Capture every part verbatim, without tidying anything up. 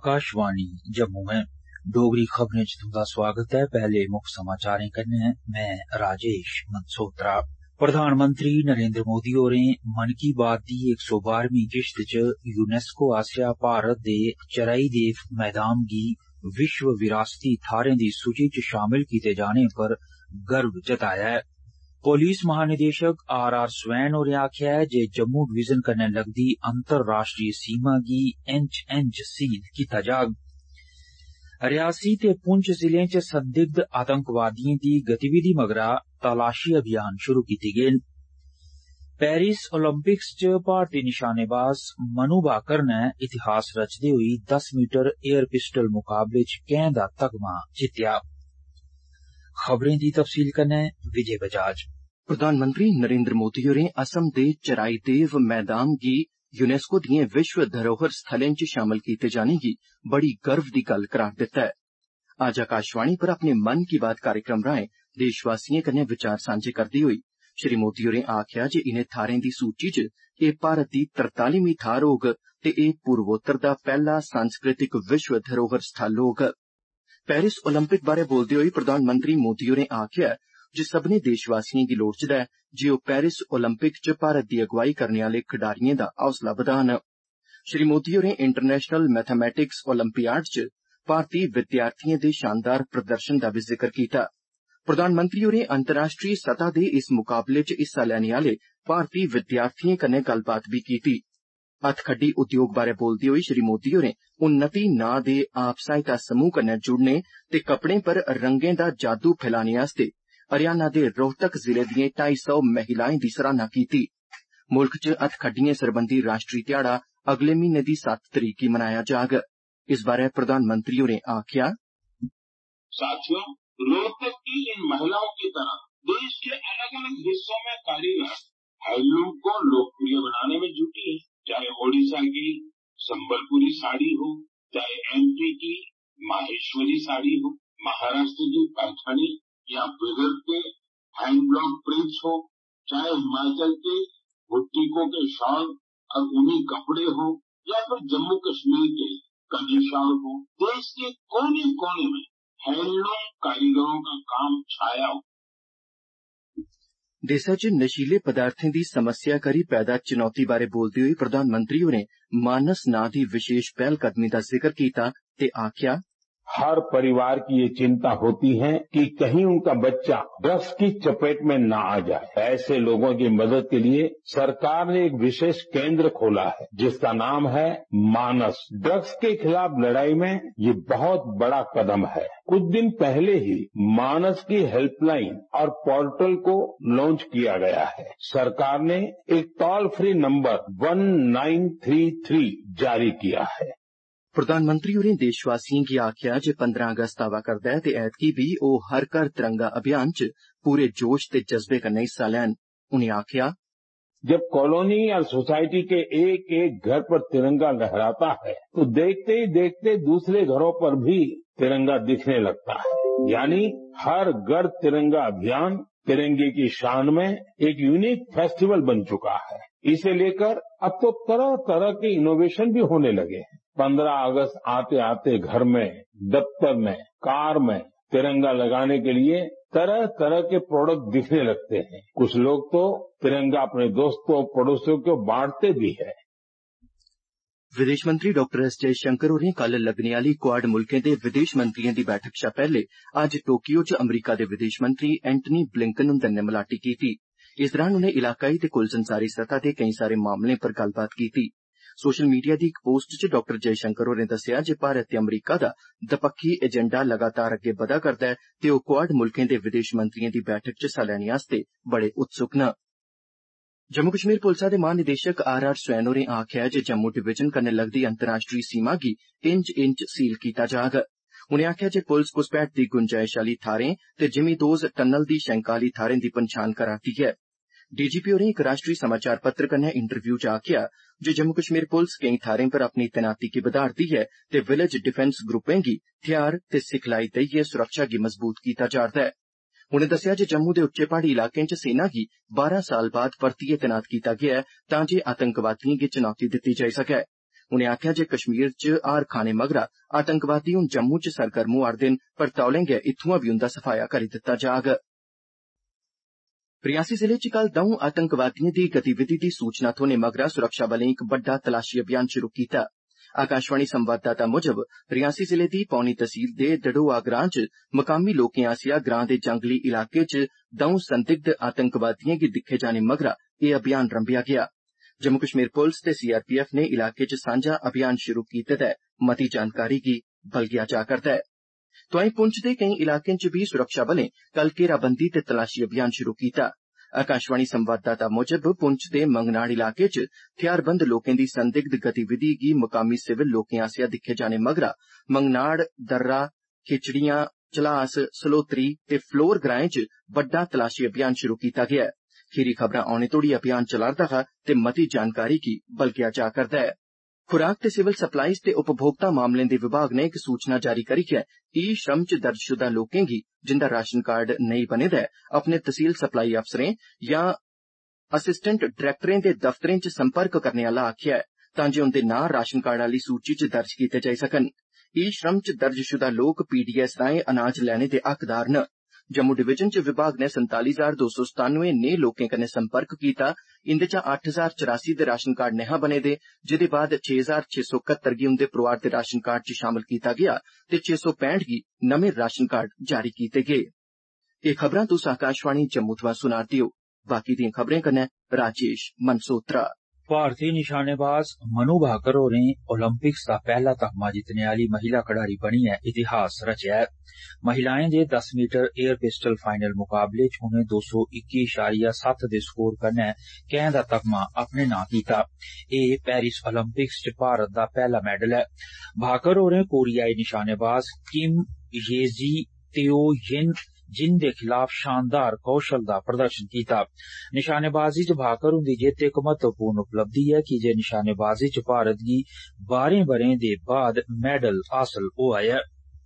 आकाशवाणी जम्मू में डोगरी खबरें च तुंदा स्वागत है। पहले मुक्ख समाचारें कन्नै मैं राजेश मनसोत्रा। प्रधानमंत्री नरेंद्र मोदी होरें मन की बात दी एक सौ बारहवीं किश्त च यूनेस्को आसेआ भारत दे चराई देव मैदान गी विश्व विरासती थाहरें दी सूची च शामिल कीते जाने पर गर्व जताया है। पुलिस महानिदेशक आर आर स्वैन होरें आखेआ है जे जम्मू डिवीजन कन्नै लगदी अंतर्राष्ट्रीय सीमा गी इंच इंच सील कीता जाग। रियासी ते पुंछ जिलें च संदिग्ध आतंकवादिएं दी गतिविधि मगरा तलाशी अभियान शुरू कीते गे न। पेरिस ओलंपिक्स च भारती निशानेबाज मनु भाकर ने इतिहास रचदे होई दस मीटर एयर पिस्टल मुकाबले च कैं दा तगमा जित्तेआ। खबरें दी तफसील कन्नै विजय बजाज। प्रधानमंत्री नरेंद्र मोदी होरें असम दे चराई देव मैदान गी यूनेस्को दिएं विश्व धरोहर स्थलें च शामल कीते जाने गी बड़ी गर्व दी गल्ल करार दित्ता है। अज्ज आकाशवाणी पर अपने मन की बात कार्यक्रम राएं देशवासिएं कन्नै विचार सांझे करदे होई श्री मोदी होरें आखेआ जे इनें थाहरें दी सूची च एह भारत दी तरतालीवीं थाहर होग ते एह पूर्वोत्तर दा पैहला सांस्कृतिक विश्व धरोहर स्थल होग। पेरिस ओलंपिक बारे बोलदे होई प्रधानमंत्री मोदी होरें आखेआ जे सब्भनें देशवासिएं गी लोड़चदा ऐ जे ओह पेरिस ओलंपिक च भारत दी अगुवाई करने आले खडारिएं दा हौसला बधान। श्री मोदी होरें इंटरनेशनल मैथमेटिक्स ओलंपियाड च भारतीय विद्यार्थिएं दे शानदार प्रदर्शन दा बी जिक्र कीता। प्रधानमंत्री होरें अंतर्राष्ट्रीय सतह दे इस मुकाबले च हिस्सा लैने आले भारतीय विद्यार्थिएं कन्नै गल्लबात बी कीती। हथखड्डी उद्योग बारे बोलदे होई श्री मोदी होरें उन्नति नां दे आप सहायता समूह कन्नै जुड़ने ते कपड़ें पर रंगें दा जादू फैलाने आस्ते हरियाणा दे रोहतक जिले दिएं ढाई सौ महिलाएं दी सराहना कीती। मुल्ख च हथखड्डिएं सरबंधी राष्ट्रीय ध्याड़ा अगले म्हीने दी सत्त तरीक गी मनाया जाग। इस बारे प्रधानमंत्री होरें आखेआ, साथियों, रोहतक की इन महिलाओं की तरह देश के अलग अलग हिस्सों में कार्यरत हैंडलूम को लोकप्रिय बनाने में जुटी है। चाहे ओडिशा की संबलपुरी साड़ी हो, चाहे एमपी की माहेश्वरी साड़ी हो, महाराष्ट्र की पैठनी या बिदर के हैंड ब्लॉक प्रिंट्स हो, चाहे हिमाचल के भुट्टिकों के शॉल और ऊनी कपड़े हो, या फिर जम्मू कश्मीर के कजी शॉल हो, देश के कोने कोने में हैंडलूम कारीगरों का काम छाया हो। देशा च नशीले पदार्थें दी समस्या करी पैदा चुनौती बारे बोलदे होई प्रधानमंत्री होरें मानस नां दी विशेष पहलकदमी दा जिक्र कीता ते आखेआ, हर परिवार की ये चिंता होती है कि कहीं उनका बच्चा ड्रग्स की चपेट में न आ जाए। ऐसे लोगों की मदद के लिए सरकार ने एक विशेष केंद्र खोला है जिसका नाम है मानस। ड्रग्स के खिलाफ लड़ाई में ये बहुत बड़ा कदम है। कुछ दिन पहले ही मानस की हेल्पलाइन और पोर्टल को लॉन्च किया गया है। सरकार ने एक toll free number one nine three three जारी किया है। प्रधानमंत्री होरें देशवासिएं गी आखेआ जे पंद्रह अगस्त आवा करदा ऐ ते ऐतकी बी ओह हर घर तिरंगा अभियान च पूरे जोश ते जज्बे कन्नै हिस्सा लैन। उनें आखेआ, जब कॉलोनी या सोसाइटी के एक एक घर पर तिरंगा लहराता है तो देखते ही देखते दूसरे घरों पर भी तिरंगा दिखने लगता है। यानी हर घर तिरंगा अभियान तिरंगे की शान में एक यूनिक फेस्टिवल बन चुका है। इसे लेकर अब तो तरह तरह के इनोवेशन भी होने लगे हैं। पंद्रह अगस्त आते आते घर में, दफ्तर में, कार में तिरंगा लगाने के लिए तरह तरह के प्रोडक्ट दिखने लगते हैं। कुछ लोग तो तिरंगा अपने दोस्तों पड़ोसियों को बांटते भी है। विदेश मंत्री डॉक्टर एस जयशंकर होरें कल लगने आली क्वाड मुल्कें दे विदेश मंत्रियों दी बैठक शा पैहले अज्ज टोक्यो च अमरीका दे विदेश मंत्री एंटनी ब्लिंकन हुंदे नै मलाटी कीती। इस दौरान उनें इलाकाई ते कुल संसारी सतह दे केई सारे मामलें पर गल्लबात कीती। सोशल मीडिया दी एक पोस्ट च डॉक्टर जयशंकर होरें दस्सेआ जे भारत ते अमरीका दा दपक्खी एजेंडा लगातार अग्गे बधा करदा ऐ ते ओह क्वाड मुल्कें दे विदेश मंत्रियों दी बैठक च हिस्सा लैने आस्ते बड़े उत्सुक न। जम्मू कश्मीर पुलसा दे महानिदेशक आर आर स्वैन होरें आखेआ जे जम्मू डिवीजन कन्नै लगदी अंतर्राष्ट्रीय सीमा गी इंच इंच सील कीता जाग। उनें आखेआ जे पुलस घुसपैठ दी गुंजाइश आली थाहरें ते जिमीदोज टनल दी शैंका आली थाहरें दी पंछान करा'रदी ऐ। डीजीपी होरें इक राष्ट्रीय समाचार पत्र कन्नै इंटरव्यू च आखेआ जे जम्मू कश्मीर पुलस केई थाहरें पर अपनी तैनाती गी बधा'रदी ऐ ते विलेज डिफेंस ग्रुपें गी हथियार ते सिखलाई देइयै सुरक्षा गी मजबूत कीता जा'रदा ऐ। उनें दस्सेआ जे जम्मू दे उच्चे प्हाड़ी इलाकें च सेना गी बारां साल बाद परतियै तैनात कीता गेआ ऐ तां जे आतंकवादिएं गी चुनौती दित्ती जाई सकै। उनें आखेआ जे कश्मीर च हार खाने मगरा आतंकवादी हुन जम्मू च सरगर्म होआ'रदे न, पर तौले गै इत्थुआं बी उंदा सफाया करी दित्ता जाग। रियासी जिले च कल दौं आतंकवादिएं दी गतिविधि दी सूचना थ्होने मगरा सुरक्षाबलें इक बड्डा तलाशी अभियान शुरू कीता। आकाशवाणी संवाददाता मुजब रियासी जिले दी पौनी तहसील दे डडोआ ग्रां च मकामी लोकें आसेआ ग्रां दे जंगली इलाके च दौं संदिग्ध आतंकवादिएं गी दिक्खे जाने मगरा एह् अभियान रंभेआ गेआ। जम्मू कश्मीर पुलस ते सीआरपीएफ ने इलाके च सांझा अभियान शुरू कीते दा ऐ। मती जानकारी गी बलगेआ जा करदा है। तोआईं पुंछ दे केईं इलाकें च बी सुरक्षाबलें कल घेराबंदी ते तलाशी अभियान शुरू कीता। आकाशवाणी संवाददाता मुजब पुंछ दे मंगनाड़ इलाके च थेहारबंद लोकें दी संदिग्ध गतिविधि गी मुकामी सिविल लोकें आसेआ दिक्खे जाने मगरा मंगनाड़, दर्रा, खिचड़ियां, चलास, सलोत्री ते फ्लोर ग्राएं च बड्डा तलाशी अभियान शुरू कीता गेआ ऐ। खीरी खबरां औने तोड़ी अभियान चला'रदा हा ते मती जानकारी गी बलगेआ जा करदा ऐ। खुराक ते सिविल सप्लाईज ते उपभोक्ता मामलें दे विभाग ने इक सूचना जारी करियै ई श्रम च दर्जशुदा लोकें गी जिंदा राशन कार्ड नेईं बने दा ऐ अपने तहसील सप्लाई अफसरें यां असिस्टेंट डायरेक्टरें दे दफ्तरें च संपर्क करने आह्ला आखेआ ऐ तां जे उंदे नां राशन कार्ड आह्ली सूची च दर्ज कीते जाई सकन। ई श्रम च दर्जशुदा लोक पीडीएस राएं अनाज लैने दे हकदार न। जम्मू डिवीजन च विभाग ने संताली हजार दो सौ सतानवे नेह लोकें कन्नै संपर्क कीता। इंदे चा अट्ठ हजार चौरासी दे राशन कार्ड नेहा बने दे, जेदे बाद छे हजार छे सौ कत्तर गी उंदे परोआर दे राशन कार्ड च शामल कीता गेआ ते छे सौ पैंठ गी नमें राशन कार्ड जारी कीते गे। एह् खबरां तुस आकाशवाणी जम्मू थमां सुना'रदे ओ। बाकी दिएं खबरें कन्नै राजेश मनसोत्रा। भारतीय निशानेबाज मनु भाकर होरें ओलंपिक्स दा पैहला तगमा जितने आह्ली महिला खडारी बनियै इतिहास रचेआ ऐ। महिलाएं दे दस मीटर एयर पिस्टल फाइनल मुकाबले च उनें दो सौ इक्की इशारिया सत्त दे स्कोर कन्नै कैंह दा तगमा अपने नां कीता। एह् पेरिस ओलंपिक्स च भारत दा पैहला मेडल ऐ। भाकर होरें कोरियाई निशानेबाज किम येजी तेओ यिन जिन दे खिलाफ शानदार कौशल दा प्रदर्शन कीता। निशानेबाजी च भाकर हुंदी जित्त इक महत्वपूर्ण उपलब्धि ऐ की जे निशानेबाजी च भारत गी बारें ब'रें दे बाद मेडल हासल होआ ऐ।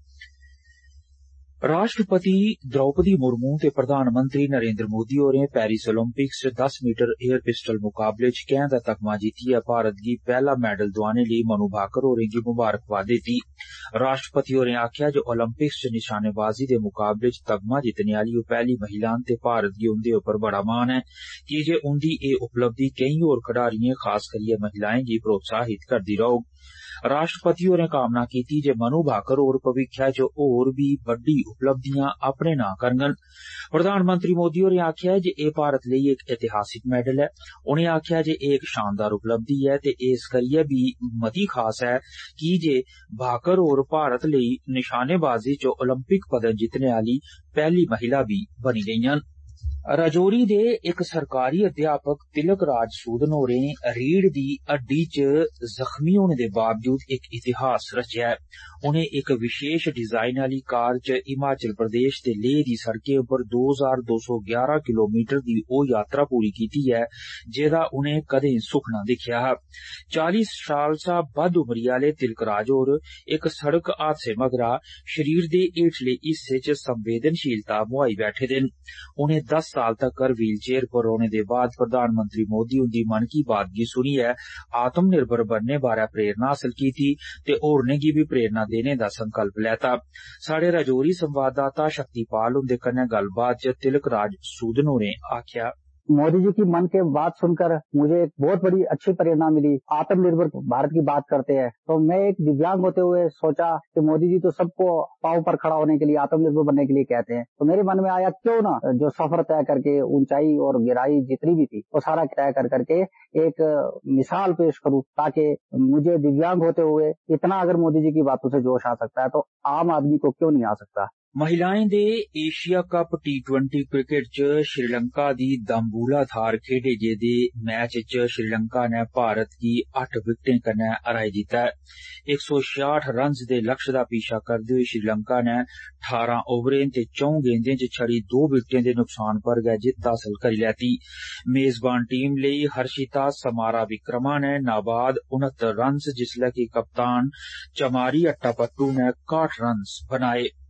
राष्ट्रपति द्रौपदी मुर्मू ते प्रधानमंत्री नरेंद्र मोदी होरें पेरिस ओलंपिक्स च दस मीटर एयर पिस्टल मुकाबले च कैंह दा तगमा जित्तियै भारत गी पैहला मेडल दोआने लेई मनु भाकर होरें गी मुबारकबाद दित्ती। राष्ट्रपति होरें आखेआ जे ओलंपिक्स च निशानेबाजी दे मुकाबले च तगमा जित्तने आह्ली ओह् पैहली महिला न ते भारत गी उंदे उप्पर बड़ा मान ऐ की जे उंदी एह् उपलब्धि केईं होर खडारिएं खास करियै महिलाएं गी प्रोत्साहित करदी रौह्ग। राष्ट्रपति होरें कामना कीती जे मनु भाकर होर भविक्खै च होर बी बड्डी उपलब्धियां अपने नां करङन। प्रधानमंत्री मोदी होरें आखेआ जे एह् भारत लेई इक ऐतिहासिक मेडल ऐ। उनें आखेआ जे एह् इक शानदार उपलब्धि ऐ ते इस करियै बी मती खास ऐ की जे भाकर होर भारत लेई निशानेबाजी च ओलंपिक पदक जित्तने आह्ली पैहली महिला बी बनी गेईआं। राजौरी दे इक सरकारी अध्यापक तिलक राज सूदन होरें रीढ़ दी हड्डी च जख्मी होने दे बावजूद इक इतिहास रचेआ ऐ। उनें इक विशेष डिजाइन आह्ली कार च हिमाचल प्रदेश ते लेह दी सड़कें उप्पर दो हजार दो सौ ग्यारह किलोमीटर दी ओह् यात्रा पूरी कीती ऐ जेह्दा उनें कदें सुखना दिक्खेआ हा। चाली साल शा बद्ध उमरी आह्ले तिलक राज होर इक सड़क हादसे मगरा शरीर दे हेठले हिस्से च संवेदनशीलता मुहाई बैठे दे न। उनें दस साल तक्कर व्हील चेयर पर रौह्ने दे बाद प्रधानमंत्री मोदी हुंदी मन की बात गी सुनियै आत्म निर्भर बनने बारै प्रेरणा हासल कीती ते होरनें गी बी प्रेरणा देने दा संकल्प लैता। साढ़े राजौरी संवाददाता शक्तिपाल हुंदे कन्नै गल्लबात च तिलक राज सूदन होरें आखेआ, मोदी जी की मन की बात सुनकर मुझे एक बहुत बड़ी अच्छी प्रेरणा मिली। आत्मनिर्भर भारत की बात करते हैं तो मैं एक दिव्यांग होते हुए सोचा कि मोदी जी तो सबको पांव पर खड़ा होने के लिए, आत्मनिर्भर बनने के लिए कहते हैं, तो मेरे मन में आया क्यों ना जो सफर तय करके ऊंचाई और गिराई जितनी भी थी वो सारा तय कर करके एक मिसाल पेश करूं ताकि मुझे दिव्यांग होते हुए इतना अगर मोदी जी की बातों से जोश आ सकता है तो आम आदमी को क्यों नहीं आ सकता। महिलाएं दे Asia cup T twenty cricket च श्रीलंका दी दम्बूला थार खेडे गेदे मैच च श्रीलंका ने भारत गी अट्ठ विकेटें कन्नै हराई दित्ता ऐ। इक सौ छियाठ रन्स दे लक्ष्य दा पीछा करदे होई श्रीलंका ने ठारां ओवरें ते चौं गेंदें च छड़ी दो विकेटें दे नुकसान पर गै जित्त हासल करी लैती। मेजबान टीम लेई हर्षिता समारा विक्रमा ने नाबाद उनहत्तर रन्स जिसलै कि कप्तान चमारी अट्टापट्टू ने काह्ठ रन्स बनाए।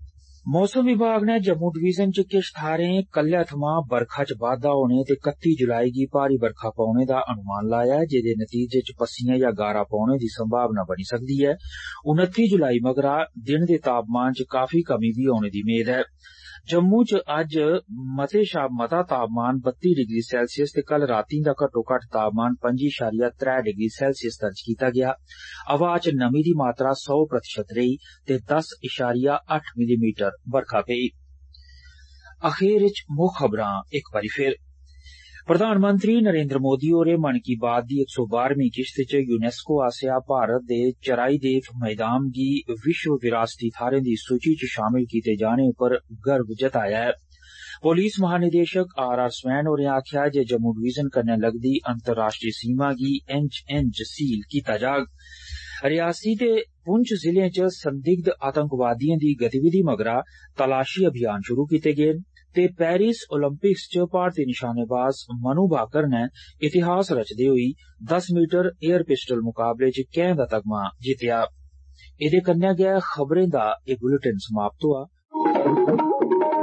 मौसम विभाग ने जम्मू डिवीजन च किश थाहरें कल्लै थमां बरखा च बाद्दा होने ते इकत्ती जुलाई गी भारी बरखा पौने दा अनुमान लाया ऐ, जेदे नतीजे च पस्सियां या गारा पौने दी संभावना बनी सकदी ऐ। उनत्ती जुलाई मगरा दिन दे तापमान च काफी कमी बी होने दी मेद ऐ। जम्मू च अज्ज मते शा मता तापमान बत्ती डिग्री सैल्सियस ते कल रातीं दा घट्टो घट्ट तापमान पंजी इशारिया त्रै डिग्री सैल्सियस दर्ज कीता गेआ। हवा च नमी दी मात्रा सौ प्रतिशत रेही ते दस इशारिया अट्ठ मिलीमीटर बरखा पेई। अखीर च मुक्ख खबरां इक बारी फिर। प्रधानमंत्री नरेंद्र मोदी होरें मन की बात दी इक सौ बारहवीं किश्त च यूनेस्को आसेआ भारत दे चराई देव मैदान गी विश्व विरासती थाहरें दी सूची च शामिल कीते जाने उप्पर गर्व जताया ऐ। पुलिस महानिदेशक आर आर स्वैन होरें आखेआ जे जम्मू डिवीजन कन्नै लगदी अंतर्राष्ट्रीय सीमा गी इंच इंच सील कीता जाग। रियासी ते पुंछ जिलें च संदिग्ध आतंकवादिएं दी गतिविधि मगरा तलाशी अभियान शुरू कीते गे ते पेरिस ओलंपिक्स च भारतीय निशानेबाज मनु भाकर ने इतिहास रचदे होई दस मीटर एयर पिस्टल मुकाबले च कैं दा तगमा जित्तेआ। एदे कन्नै गै खबरें दा एह बुलेटिन समाप्त होआ।